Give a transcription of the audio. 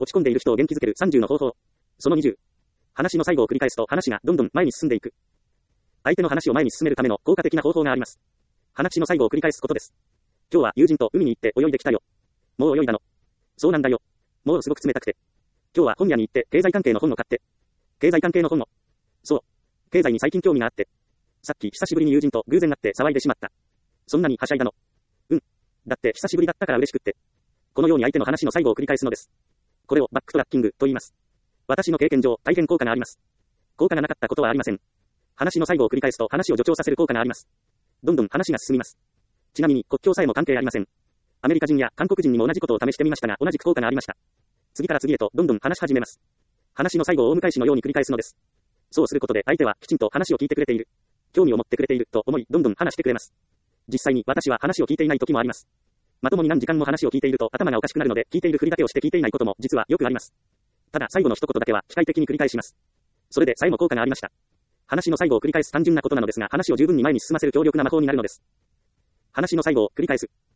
落ち込んでいる人を元気づける30の方法。その20。話の最後を繰り返すと話がどんどん前に進んでいく。相手の話を前に進めるための効果的な方法があります。話の最後を繰り返すことです。今日は友人と海に行って泳いできたよ。もう泳いだの？そうなんだよ。もうすごく冷たくて。今日は本屋に行って経済関係の本を買って。経済関係の本を。そう。経済に最近興味があって。さっき久しぶりに友人と偶然会って騒いでしまった。そんなにはしゃいだの？うん。だって久しぶりだったから嬉しくって。このように相手の話の最後を繰り返すのです。これをバックトラッキングと言います。私の経験上、大変効果があります。効果がなかったことはありません。話の最後を繰り返すと話を助長させる効果があります。どんどん話が進みます。ちなみに国境さえも関係ありません。アメリカ人や韓国人にも同じことを試してみましたが同じく効果がありました。次から次へとどんどん話し始めます。話の最後を大迎えしのように繰り返すのです。そうすることで相手はきちんと話を聞いてくれている。興味を持ってくれていると思いどんどん話してくれます。実際に私は話を聞いていない時もあります。まともに何時間も話を聞いていると頭がおかしくなるので聞いているふりだけをして聞いていないことも実はよくあります。ただ最後の一言だけは機械的に繰り返します。それでさえも効果がありました。話の最後を繰り返す単純なことなのですが話を十分に前に進ませる強力な魔法になるのです。話の最後を繰り返す。